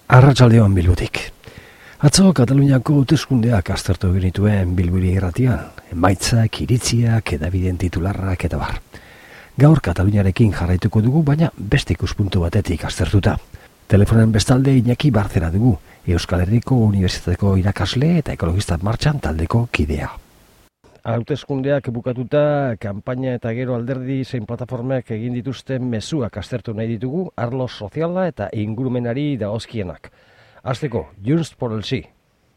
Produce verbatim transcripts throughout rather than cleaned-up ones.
Arratsaldeon Bilbotik. Atzo Kataluniako hauteskundeak aztertu genituen Bilbiri irratian, emaitzak, iritziak, edabideen titularrak eta bar. Gaur Kataluniarekin jarraituko dugu, baina beste ikuspuntu batetik aztertuta. Telefonen bestalde Iñaki Barzera dugu, Euskal Herriko Unibertsitateko irakasle eta ekologista martxan taldeko kidea. Hauteskundeak bukatuta, kanpaina eta gero alderdi zein plataformak egin dituzten mezuak aztertu nahi ditugu, arlo soziala eta ingurumenari dagozkienak. Hasteko, Junts por el Sí.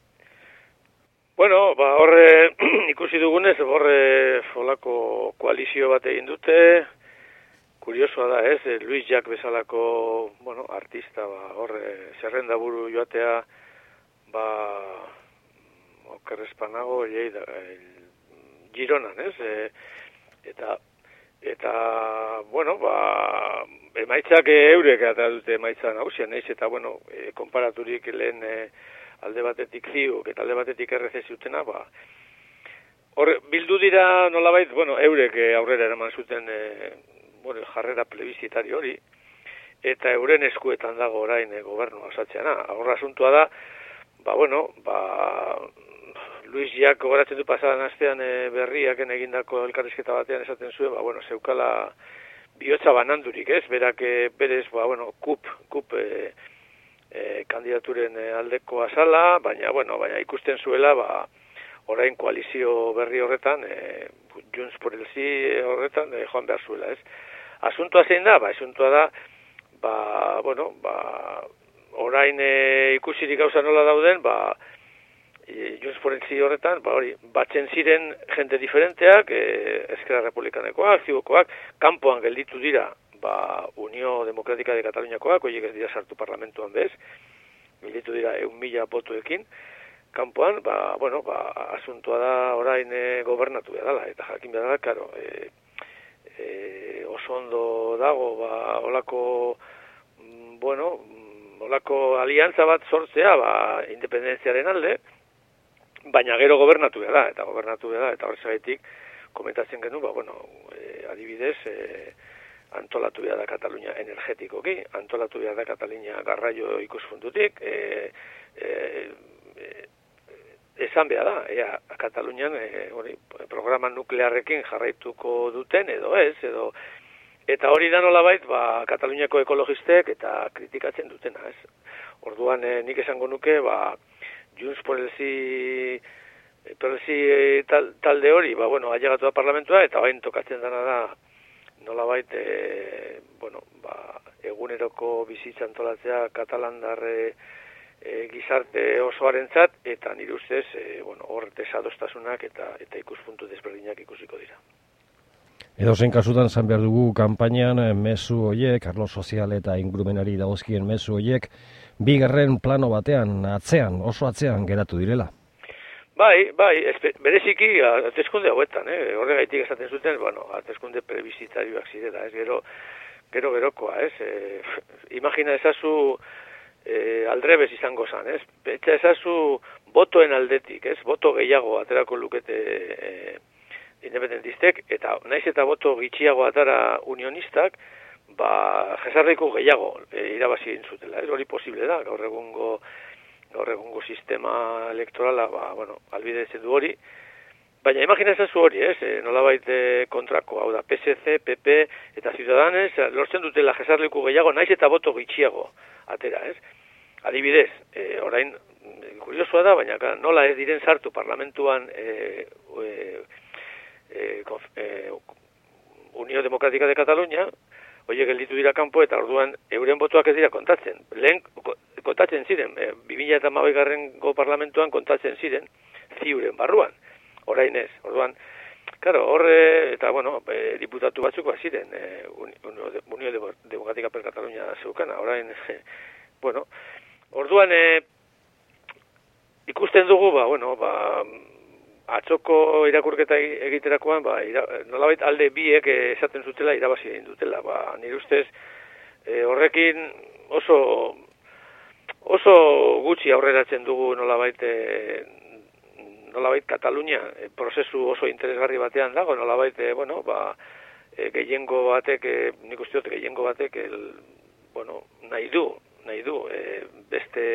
Bueno, ba, horre ikusi dugunez, horre folako koalizio bat egin dute, kuriosoa da ez, Luis Jack bezalako, bueno, artista, ba, horre zerrenda buru joatea, ba, okerrezpanago, Lleida, Gironan, ez? E, eta, eta, bueno, ba, emaitzak eurek eta dute emaitza nagusia, naiz, eta, bueno, e, konparaturik lehen e, alde batetik ziuk eta alde batetik erreze ziutena, ba, hor, bildu dira nolabait, bueno, eurek aurrera eraman zuten, e, bueno, jarrera plebizitari hori, eta euren eskuetan dago orain e, gobernua osatzeana. Horra asuntua da, ba, bueno, ba, Luis Jack gogoratzen du pasadan astean e, berriaken egindako elkarrizketa batean esaten zuen, ba, bueno, zeukala bihotza banandurik, ez? Berak e, berez, ba, bueno, kup, kup e, e, kandidaturen e, aldeko azala, baina, bueno, baina ikusten zuela, ba, orain koalizio berri horretan, e, Junts por el Sí horretan, e, joan behar zuela, ez? Asuntoa zein da? Ba, asuntoa da, ba, bueno, ba, orain e, ikusirik gauza nola dauden, ba, Junts por el Sí horretan, ba hori, batzen ziren jente diferenteak, eh, Esquerra Republikanekoak, Zibokoak, kanpoan gelditu dira, ba, Unio Demokratika de Kataluniakoak, horiek ez dira sartu parlamentuan bez, gelditu dira eun mila botoekin, kanpoan, ba, bueno, ba, asuntua da orain e, gobernatu behar dela, eta jakin behar dela, karo, e, e, oso ondo dago, ba, olako, mm, bueno, olako aliantza bat sortzea, ba, independentziaren alde, baina gero gobernatu behar da, eta gobernatu behar da, eta horrezagaitik komentatzen genuen, ba, bueno, e, adibidez, e, antolatu behar da Katalunia energetikoki, antolatu behar da Katalunia garraio ikuspuntutik, e, e, e, esan behar da, ea, Katalunian e, hori, programa nuklearrekin jarraituko duten, edo ez, edo, eta hori da nolabait, ba, Kataluniako ekologistek eta kritikatzen dutena, ez. Orduan, e, nik esango nuke, ba, Junts por el Sí, por el Sí tal, talde hori, ba, bueno, ailegatu da parlamentua, eta bain tokatzen dana da, nolabait, e, bueno, ba, eguneroko bizitza antolatzea katalandarre e, gizarte osoarentzat, eta nire ustez, e, bueno, hor desadostasunak eta, eta ikuspuntu desberdinak ikusiko dira. Edo zen kasutan zan behar dugu kanpainan mezu horiek, arlo sozial eta ingurumenari dagozkien mezu horiek, bigarren plano batean, atzean, oso atzean geratu direla. Bai, bai, espe, bereziki hauteskunde hauetan, eh? Horregaitik esaten zuten, bueno, hauteskunde prebizitarioak zirela, ez, gero, gero gerokoa, ez, e, imagina ezazu e, aldrebez izango zan, ez, betxa ezazu botoen aldetik, ez, boto gehiago aterako lukete e, independentistek, eta naiz eta boto gitxiago atara unionistak, ba, jesarriko gehiago e, irabazi egin zutela, ez hori posible da, gaur egungo, gaur egungo sistema elektorala, ba, bueno, albidetzen du hori, baina imaginazazu hori, ez, e, nolabait e, kontrako, hau da, P S C, P P eta Ciudadanes, lortzen dutela jesarriko gehiago, naiz eta boto gitxiago atera, ez, adibidez, e, orain, kuriosoa da, baina nola ez diren sartu parlamentuan e, e, e, konf, e, Unio Demokratika de Katalunia, oie gelditu dira kanpo eta orduan euren botoak ez dira kontatzen. Lehen kontatzen ziren, e, bi mila hamabigarrengo parlamentuan kontatzen ziren ziuren barruan, orain ez. Orduan, claro, horre, eta bueno, e, diputatu batzuk bat ziren, e, Unio Demokratika per Katalunia zeukana, orain, e, bueno, orduan, e, ikusten dugu, ba, bueno, ba, atzoko irakurketa egiterakoan, ba, ira, nolabait alde biek esaten zutela irabazi egin dutela. Ba, nire ustez e, horrekin oso oso gutxi aurreratzen dugu nolabait e, nolabait Katalunia e, prozesu oso interesgarri batean dago, nolabait e, bueno, ba, e, gehiengo batek, e, nik uste dut gehiengo batek el, bueno, nahi du, nahi du, e, beste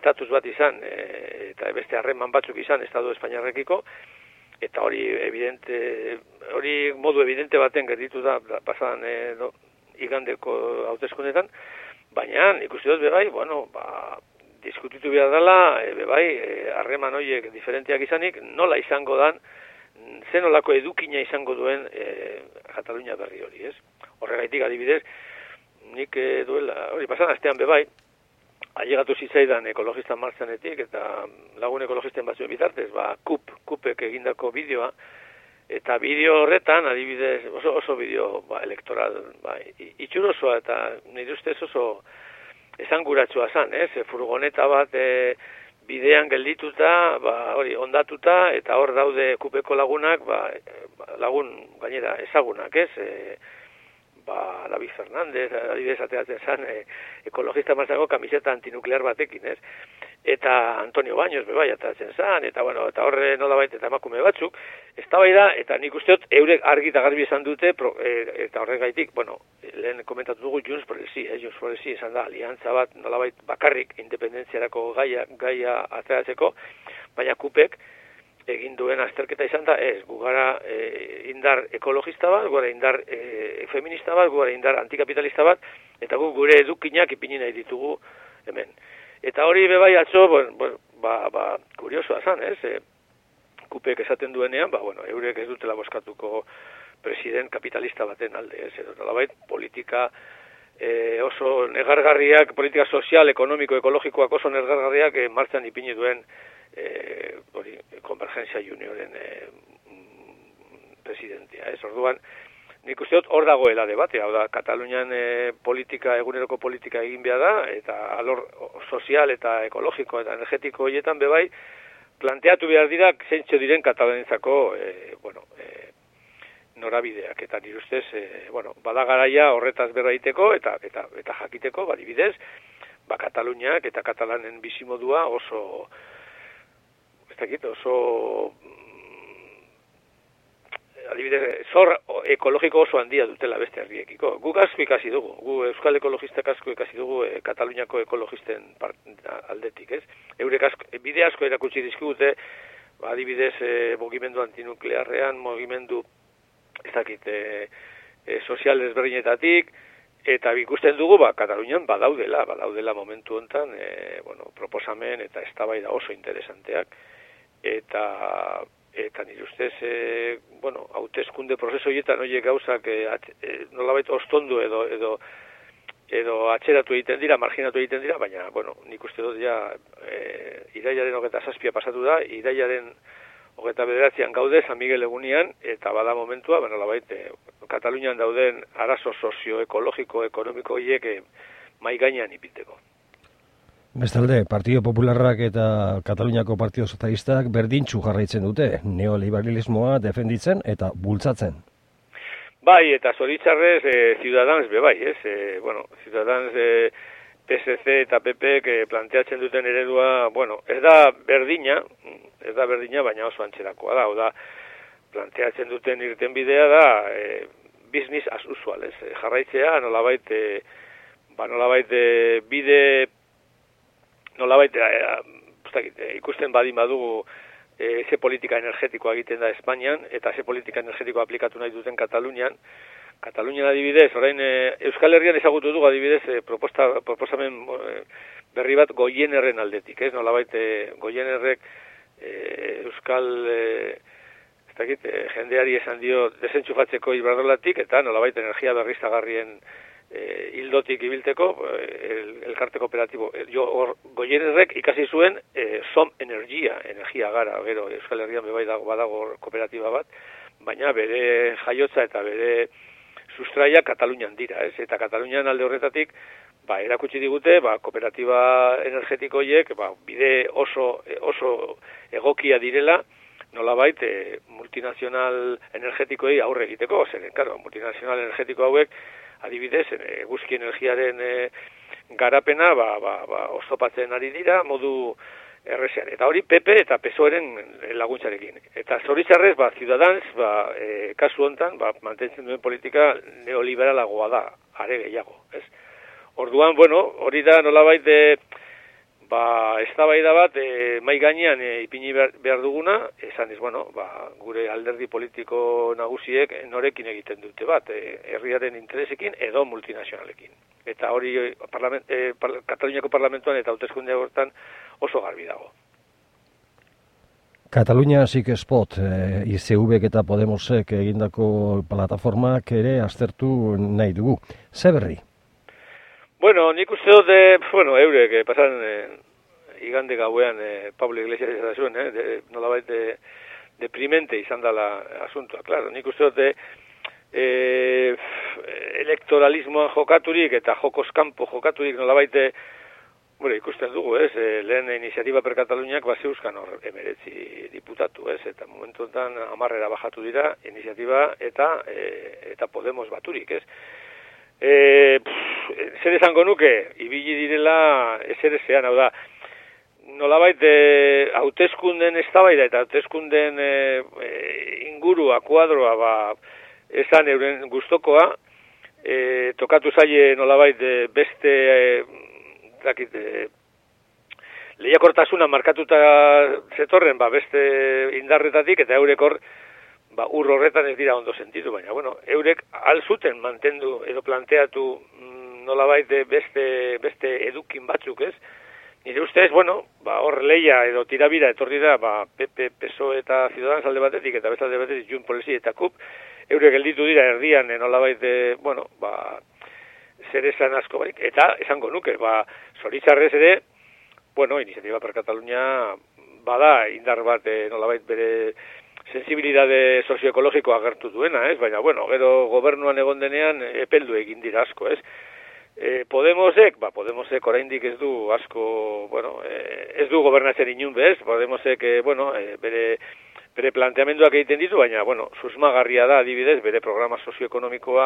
estatus bat izan, e, eta beste harreman batzuk izan Estatu Espainiarrekiko, eta hori evidente, hori modu evidente baten gerditu da, pasadan e, no, igandeko hauteskundetan, baina ikusi dut bebai, bueno, ba, diskutitu behar dela, e, bebai, harreman horiek diferenteak izanik, nola izango dan, zen olako edukina izango duen e, Katalunia berri hori, ez? Horregaitik adibidez, nik e, duela, hori pasan astean bebai, ailegatu zitzaidan ekologista martzanetik eta lagun ekologisten batzuen bitartez, ba, kup, kupek egindako bideoa, eta bideo horretan, adibidez, oso, oso bideo ba, elektoral, ba, itxurosoa eta nire ustez oso esanguratsua zan, ez? Furgoneta bat e, bidean geldituta, ba, hori, ondatuta, eta hor daude kupeko lagunak, ba, lagun gainera ezagunak, ez? E, ba, David Fernández, adibidez ateratzen zan, e, ekologista martzako kamiseta antinuklear batekin, ez? Eta Antonio Baños bebai ateratzen zan, eta bueno, eta horre nolabait eta emakume batzuk, eztabaida eta nik usteot eurek argi eta garbi izan dute, pro, e, eta horregaitik, bueno, lehen komentatu dugu Junts por el Sí, eh, Junts por el Sí izan da aliantza bat nolabait bakarrik independentziarako gaia, gaia ateratzeko, baina kupek egin duen azterketa izan da, ez, gu gara e, indar ekologista bat, gu gara indar e, feminista bat, gu gara indar antikapitalista bat, eta gu gure edukinak ipini nahi ditugu hemen. Eta hori bebai atzo, bueno, ba, ba, kuriosoa zan, ez, e, kupek esaten duenean, ba, bueno, eurek ez dutela boskatuko president kapitalista baten alde, ez, edo nolabait politika e, oso negargarriak, politika sozial, ekonomiko, ekologikoak oso negargarriak e, martxan ipini duen E, hori, Konvergentzia Junioren e, presidentia, ez, orduan, nik uste dut hor dagoela debatea, hau da, Katalunian e, politika, eguneroko politika egin behar da, eta alor sozial eta ekologiko eta energetiko horietan bebai, planteatu behar dira, zeintxo diren katalanientzako, e, bueno, e, norabideak, eta nire ustez, e, bueno, badagaraia horretaz berraiteko, eta, eta, eta jakiteko, badibidez, ba, Kataluniak eta katalanen bizimodua oso ez dakit, oso adibidez, zor ekologiko oso handia dutela beste herriekiko. Gu asko ikasi dugu, gu euskal ekologistak asko ikasi dugu e, Kataluniako ekologisten part, aldetik, ez? Eurek asko, bide asko erakutsi dizkigute, adibidez, e, mugimendu antinuklearrean, mugimendu, ez dakit, e, e, sozial ezberdinetatik, eta ikusten dugu, ba, Katalunian badaudela, badaudela momentu hontan, e, bueno, proposamen eta eztabaida oso interesanteak, eta eta nire ustez, e, bueno, hauteskunde prozeso horietan horiek gauzak e, e, nolabait ostondu edo edo edo atxeratu egiten dira, marginatu egiten dira, baina, bueno, nik uste dut ja e, irailaren hogeta zazpia pasatu da, irailaren hogeta bederatzean gaude, San Miguel egunian, eta bada momentua, bueno, nolabait, e, Katalunian dauden arazo sozioekologiko, ekonomiko horiek e, mai gainean ipiteko. Bestalde, Partido Popularrak eta Kataluniako Partido Sozialistak berdintxu jarraitzen dute, neoliberalismoa defenditzen eta bultzatzen. Bai, eta zoritxarrez, e, Ciudadans bebai, ez? E, bueno, Ciudadans e, P S C eta P P que planteatzen duten eredua, bueno, ez da berdina, ez da berdina, baina oso antxerakoa da, o da, planteatzen duten irten bidea da, e, business as usual, ez? E, jarraitzea, nolabait, e, ba, nolabait, e, bide nolabait, e, ikusten badin badugu e, ze politika energetikoa egiten da Espainian, eta ze politika energetikoa aplikatu nahi duten Katalunian. Katalunian adibidez, orain e, Euskal Herrian ezagutu dugu adibidez e, proposta, proposamen e, berri bat Goienerren aldetik, ez? Nolabait, e, Goienerrek e, Euskal e, ez dakit, e, jendeari esan dio desentxufatzeko iberdrolatik, eta nolabait energia berriztagarrien E, hildotik ibilteko, el, elkarte kooperatibo. Jo, or, Goienerrek ikasi zuen e, Som Energia, energia gara, gero Euskal Herrian bebai dago, badago kooperatiba bat, baina bere jaiotza eta bere sustraia Katalunian dira, ez? Eta Katalunian alde horretatik, ba, erakutsi digute, ba, kooperatiba energetiko horiek, ba, bide oso, oso egokia direla, nolabait, e, multinazional energetikoei aurre egiteko, zeren, karo, multinazional energetiko hauek, adibidez, eguzki energiaren e, garapena ba, ba, ba, oztopatzen ari dira modu errezean. Eta hori P P eta P S O E-ren laguntzarekin. Eta zoritxarrez, ba, Ciudadans, ba, e, kasu hontan, ba, mantentzen duen politika neoliberalagoa da, are gehiago, ez? Orduan, bueno, hori da nolabait de, ba, eztabaida bat e, mai gainean e, ipini behar, behar duguna, esan ez, bueno, ba, gure alderdi politiko nagusiek norekin egiten dute bat, e, herriaren interesekin edo multinazionalekin. Eta hori parlament, e, par, Kataluniako parlamentuan eta hauteskunde hortan oso garbi dago. Katalunia Sik Spot, e, I Z V eta Podemosek egindako plataformak ere aztertu nahi dugu. Ze berri? Bueno, nik uste dut, e, bueno, eurek, e, pasan e, igande gauean e, Pablo Iglesias ez da zuen, eh, de, nolabait de, deprimente izan dela asuntoa, claro, nik uste dut, e, elektoralismoan jokaturik eta jokoskampo jokaturik nolabait, bueno, ikusten dugu, ez, e, lehen iniziatiba per Kataluniak base euskan hor emeretzi diputatu, ez, eta momentu enten amarrera bajatu dira iniziatiba eta, e, eta Podemos baturik, ez. E, pff, zer esango nuke, ibili direla ezer ezean, hau da, nolabait e, hauteskunden eztabaida eta hauteskunden e, e, ingurua, kuadroa, ba, esan euren gustokoa, e, tokatu zaie nolabait e, beste, e, dakit, e, lehiakortasuna markatuta zetorren, ba, beste indarretatik, eta eurek hor, ba, ur horretan ez dira ondo sentitu, baina, bueno, eurek alzuten mantendu edo planteatu mm, nolabait beste, beste edukin batzuk, ez? Nire ustez, bueno, ba, hor leia edo tirabira etorri da, ba, P P, P S O E eta Ciudadanos alde batetik, eta beste alde batetik Junts Polizi eta K U P, eurek gelditu dira erdian, nolabait, bueno, ba, zer esan asko barik, eta esango nuke, ba, zoritzarrez ere, bueno, Iniziatiba per Katalunia bada indar bat, nolabait bere sensibilidade sozioekologikoa agertu duena, ez? Baina, bueno, gero gobernuan egon denean epeldu egin dira asko, ez? E, Podemosek, ba, Podemosek oraindik ez du asko, bueno, e, ez du gobernatzen inun bez, Podemosek, e, bueno, e, bere, bere planteamenduak egiten ditu, baina, bueno, susmagarria da adibidez, bere programa sozioekonomikoa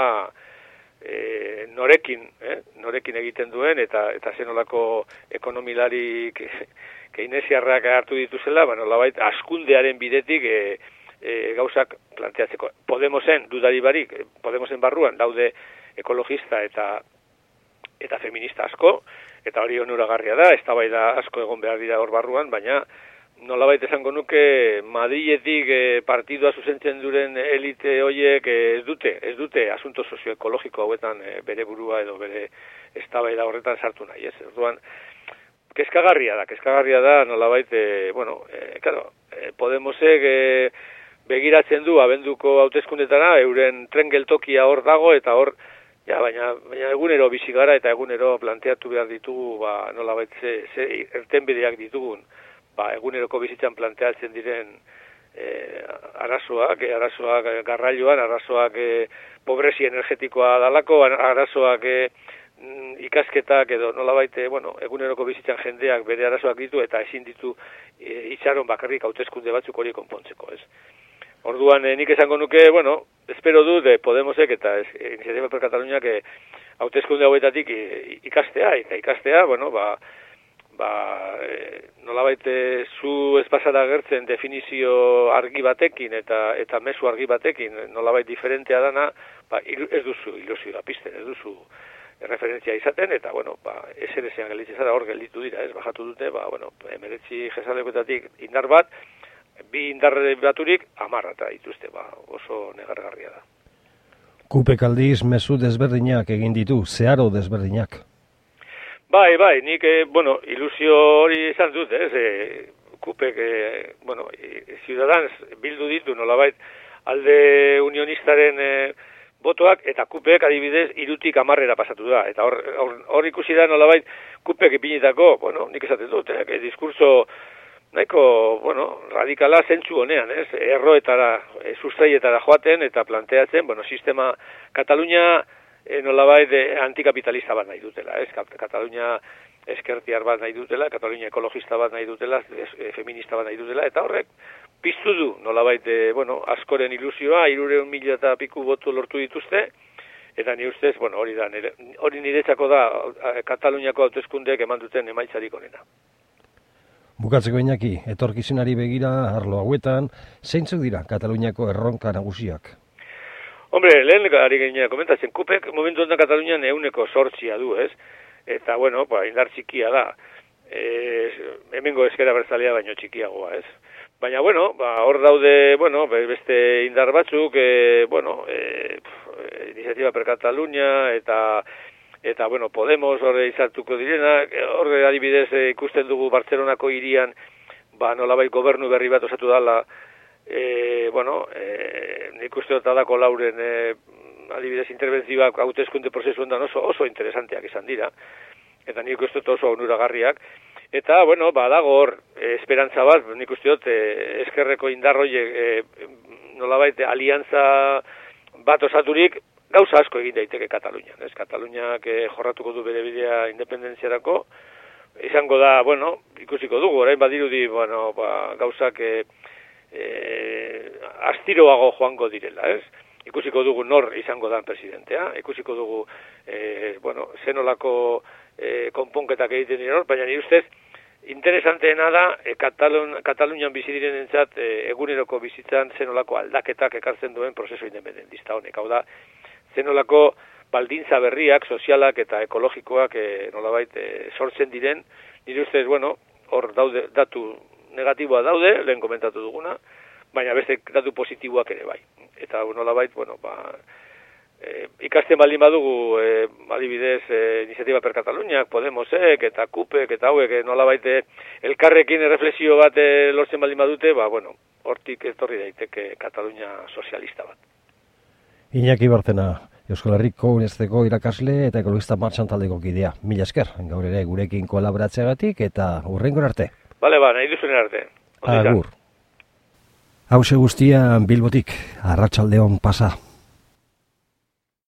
e, norekin, eh? norekin egiten duen, eta eta zenolako ekonomilarik keinesiarrak hartu dituzela, bueno, labait, askundearen bidetik e, e, gauzak planteatzeko. Podemosen, dudari barik, Podemosen barruan daude ekologista eta eta feminista asko, eta hori onuragarria da, eztabaida asko egon behar dira hor barruan, baina nolabait esango nuke Madriletik e, partidua zuzentzen duren elite horiek e, ez dute, ez dute asunto sozioekologiko hauetan e, bere burua edo bere eztabaida horretan sartu nahi, ez? Orduan, kezkagarria da, kezkagarria da nolabait, e, bueno, e, claro, e, Podemosek e, begiratzen du abenduko hauteskundetara, euren tren geltokia hor dago eta hor, ja, baina, baina egunero bizi gara eta egunero planteatu behar ditugu, ba, nolabait ze, ze irtenbideak ditugun, ba, eguneroko bizitzan planteatzen diren e, arazoak, e, arazoak garrailuan, arazoak e, pobrezi energetikoa dalako, arazoak e, ikasketak edo nolabait, bueno, eguneroko bizitzan jendeak bere arazoak ditu eta ezin ditu e, itxaron bakarrik hauteskunde batzuk hori konpontzeko, ez? Orduan, eh, nik esango nuke, bueno, espero du de Podemosek eta ez, Iniziatiba per Kataluniak e, hauteskunde hauetatik e, ikastea, eta ikastea, bueno, ba, ba, e, nolabait zu ez pasara agertzen definizio argi batekin eta eta mezu argi batekin, nolabait diferentea dana, ba, ez duzu ilusioa pizten, ez duzu referentzia izaten, eta, bueno, ba, eser ezean gelditzen zara, hor gelditu dira, ez, bajatu dute, ba, bueno, emeretzi jesalekoetatik indar bat, bi indarre baturik amarrata dituzte, ba, oso negargarria da. Kupek aldiz mezu desberdinak egin ditu, zeharo desberdinak. Bai, bai, nik, eh, bueno, ilusio hori izan dut, ez, eh, Kupek, eh, bueno, eh, Ciudadanos bildu ditu, nolabait, alde unionistaren eh, botoak, eta Kupek adibidez irutik amarrera pasatu da, eta hor, hor, hor ikusi da nolabait Kupek ipinitako, bueno, nik esaten dut, eh, diskurso nahiko, bueno, radikala zentzu honean, ez, erroetara, e, sustraietara joaten eta planteatzen, bueno, sistema Katalunia e, nolabait e, antikapitalista bat nahi dutela, ez, Katalunia eskertiar bat nahi dutela, Katalunia ekologista bat nahi dutela, e, feminista bat nahi dutela, eta horrek piztu du, nolabait, e, bueno, askoren ilusioa, hirureun mila eta piku botu lortu dituzte, eta ni ustez, bueno, hori da, nire, hori niretzako da Kataluniako hauteskundeek eman duten emaitzarik onena. Bukatzeko Iñaki, etorkizunari begira arlo hauetan, zeintzuk dira Kataluniako erronka nagusiak? Hombre, lehen ari gainera komentatzen, Kupek momentu honetan Katalunian euneko sortzia du, ez? Eta, bueno, ba, indar txikia da. e, hemengo ezkera bertzalea baino txikiagoa, ez? Baina, bueno, ba, hor daude, bueno, beste indar batzuk, e, bueno, e, pf, Iniciativa per Catalunya eta eta, bueno, Podemos horre izartuko direnak, horre adibidez e, ikusten dugu Bartzelonako hirian, ba, nolabait gobernu berri bat osatu dala, e, bueno, e, nik uste dut adako lauren e, adibidez interbentzioak hauteskunde prozesuan da oso, oso interesanteak izan dira, eta nik uste dut oso onuragarriak, eta, bueno, badago hor, e, esperantza bat, nik uste dut, e, eskerreko indarroiek, e, nolabait, aliantza bat osaturik, gauza asko egin daiteke Katalunian, ez? Kataluniak e, jorratuko du bere bidea independentziarako, izango da, bueno, ikusiko dugu, orain badirudi, bueno, ba, gauzak e, e, astiroago joango direla, ez? Ikusiko dugu nor izango dan presidentea, ikusiko dugu, e, bueno, zenolako e, konponketak egiten dira hor, baina nire ustez, interesanteena da, e, Katalun, Katalunian bizi direnentzat e, eguneroko bizitzan zenolako aldaketak ekartzen duen prozesu independentista honek. Hau da, zenolako baldintza berriak, sozialak eta ekologikoak e, nolabait e, sortzen diren, nire ustez, bueno, hor daude, datu negatiboa daude, lehen komentatu duguna, baina beste datu positiboak ere bai. Eta nolabait, bueno, ba, e, ikasten baldin badugu, e, adibidez, e, Iniciativa per Cataluñak, Podemosek eta Kupek eta hauek e, nolabait e, elkarrekin erreflexio bat e, lortzen baldin badute, ba, bueno, hortik etorri daiteke Katalunia sozialista bat. Iñaki Bartzena, Euskal Herriko Unibertsitateko irakasle eta ekologista martxan taldeko kidea. Mila esker, gaur ere gurekin kolaboratzeagatik eta hurrengo arte. Bale, ba, nahi duzuen arte. Agur. Hauxe guztia Bilbotik, arratsaldeon pasa.